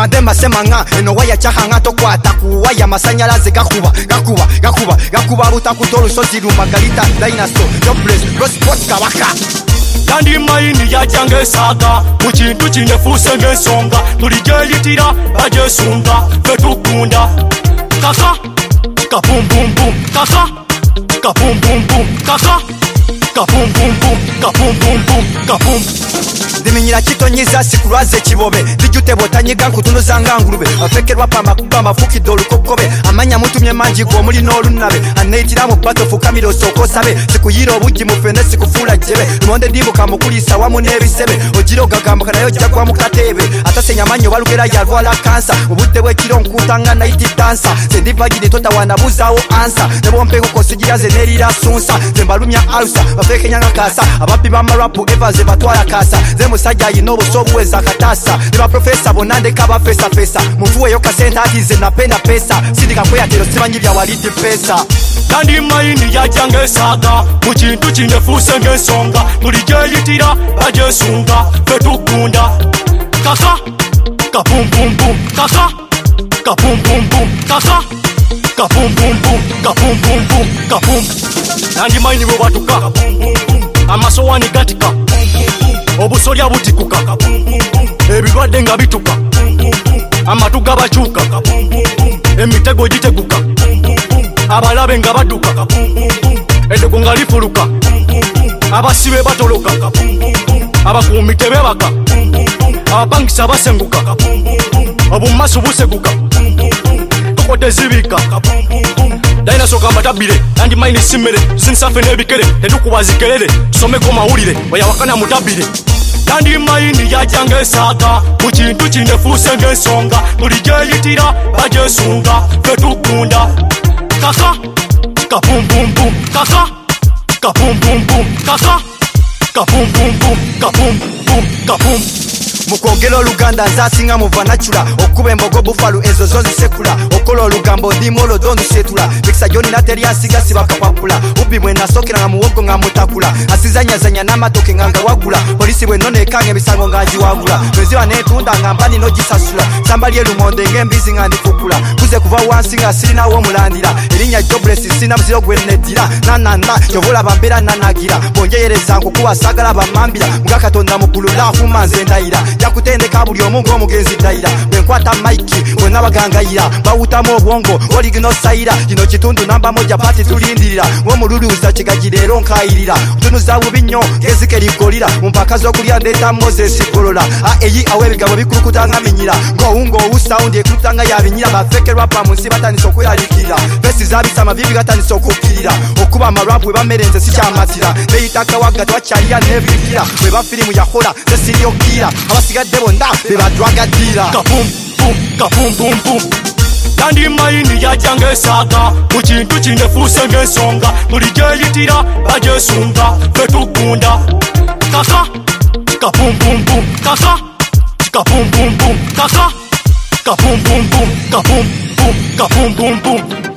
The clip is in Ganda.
madema semanga eno waya chahanga tokwata kuwaya masanyalaze gakuba butakutolo sozi rumagalita dinosaur jobless gosport kabaka kandi mayini yajange saga mukintu kinefuse ngensonga tulijeyitira bajesunga fetukunda kaka kapumbumbu kaka kapumbumbu kaka kapumbumbu kapumbumbu kapum Diminyira kitonyiza sikulwaze kibobe bijute botanyiga nkutunuza ngangurube afekerwa pamba kubamba fuki dolu kokobe amanya mutumye manji gwo muri no lunabe anetira mu pato fukamiro soko sabe sikuyira obugi mufene sikufula jebe monde ndibuka mukulisa wamu nebisebe ogiro gagamba kanayo jakwa mukatebe atasenya manyo balugera yalwala kansa ubute bwe kiro nkutanga night dancer sendivagide tota wanabuzawo ansa nebompe kukonsigira zenerira sunsa zembalumya alsa bafekenyanga kasa abapi bamarapu evaze batwala kasa musajja yinobo sobuweza katasa niba professor bonande kaba fesa muvuwe yo kasenta atize napenda pesa sindika kweyatero sibanyi bya walidi pesa kandi mayini yajange saga mukintu kinefuse ngensonga tulijeyitira bajesunga fetukunda kaka kapumbumbu kaka kapumbumbu kaka kapumbumbu kapumbumbu kapum kandi mayini bwe batuka amasowani gatika obusolya butikuka ebirwadde nga bituka amatu gabakyuka emitego giteguka abalabe nga badduka eddego nga lifuluka abasibe batoloka abakuumi tebebaka abapangisa basenguka obumasu buseguka kokote zibika Dinosaur kambatabire kandi mayini simere zinsafe nebikere tetukuba zikelele tusomeko mawulire oyawakana mutabire kandi mayini yajange saga mukintu kinefuse ngensonga tulijeyitira bajesunga fetukunda kaka kapumbumbu kaka kapumbumbu kaka kapumbumbu kapumbumbu kapum mukogelo luganda zasinga muvanachula okuba embogo bufalu ezo zozi sekula okolo lugambo dimolo dondu setula mikisa joni nateri asiga sibakapapula ubi mwena sokera nga muwogo nga mutakula asizanyazanya n'amatoke nga wagula polisi bwe none kange bisango nga jiwagula mweziwa netunda nga mpani no gisasula sambali elumonde ngembizi nga ndikukula kuze kuva wansi nga sirina wo mulandira erinya jobless sina mziro gwenedira nanana yovola bambera nanagira bonjeyereza nkukuwa sagala bamambira mugakatonda mukulu lafu manze ndaira yakutendeka buli omungu omugenzi dayira bwenkwata maiki wena bagangayira bawutamu obwongo oligino sayira kino kitundu namba moja pati tulindirira womululuza kigagirero nkayirira tunuza bubinyo gezike ligolira mumpaka zokulya ndeta Moses golola eyi awebigabo bikurukutanga minyira ngowungo usaundi ekurutanga yabinyira bafekerwa pa munsi bataniso kweyalikira besi zabisama bibi gataniso kukirira okuba amarapu webamerenze sikyamatira beyitaka wagatwa kyaliya nebikira weba filimu yahola zesiriyokira abasigadde bonda bebadwagadira kapum pum kapum pum pum kandi mayini yajange saga mukintu kinefuse ngensonga tulijeyitira bajesunga fetukunda kaka kapumbumbu kaka kapumbumbu kaka kapumbumbu kapumbumbu kapumbumbu